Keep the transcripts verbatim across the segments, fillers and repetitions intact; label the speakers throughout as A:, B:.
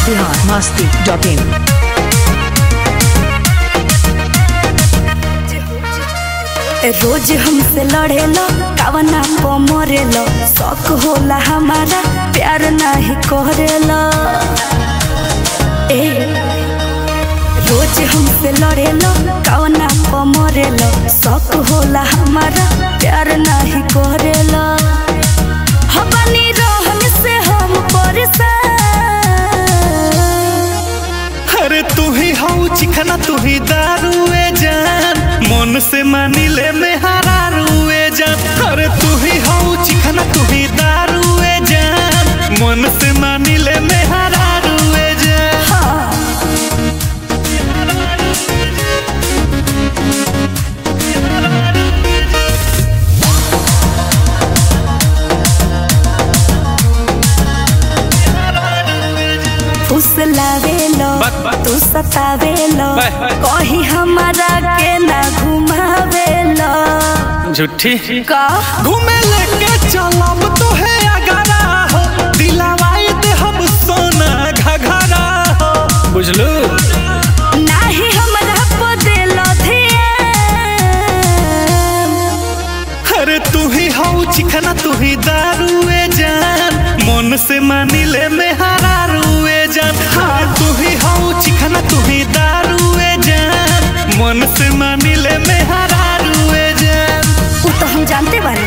A: Bihar Masti dot इन।
B: रोज हमसे लड़ेलो कावना पो मरेलो शौक होला हमारा प्यार नहीं करेलो। ए रोज हमसे लड़ेलो कावना पो मरेलो शौक होला हमारा प्यार नहीं करेलो। हबनी रहन से हम परेशान।
C: अरे तू ही हाउ चिकना तू ही दारुए जान मन से मानिले में हरारुए जान। अरे तू ही हाउ चिकना तू ही दारुए जान मन से मानिले में हरारुए जान।
B: हाँ। फुसलावेलो तू सतावेलो कहीं हमारा के ना घुमावेलो।
C: झूठी
B: का
C: घूमे लेके चलब तो है अगरा हो दिलावाई दे हम सोना घघरा हो बुझलू।
B: नाही हमरा को देलो ध्यान।
C: अरे तू ही हाउ चिकना तू ही दारुए जान मन से मानिले में हरारुए जान। हाँ तू ही हाउ चिकना तू ही दारुए जान मन से मानिले में हरारुए जान।
B: वो तो हम जानते बारे।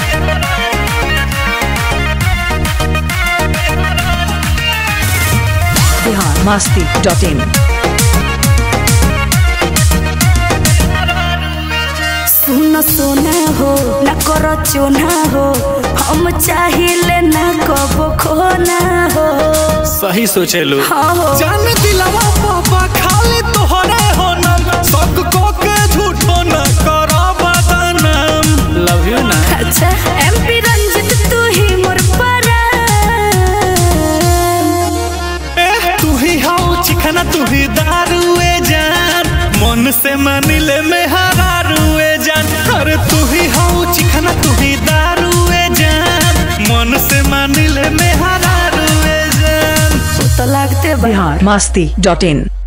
A: Bihar Masti dot in.
B: सुनो सोना हो न करो चोना हो हम चाहिए न कबो खोना हो।
C: सही सोचेलू
B: हाँ हो।
C: जान दिलवा पापा खाली तोहरे हो नाम सब को के झूठो न करो बदनाम। लव यू ना।
B: अच्छा एमपी रंजित तू ही मोर परान।
C: ए तू ही हाउ चिकना तू ही दारुए जान मन से मानिले में हरारुए जान। अरे तू ही हाउ चिकना तू ही दारुए जान मन से मानिले में हरारुए जान।
B: वो तो लगते बा।
A: बिहार मस्ती डॉट इन।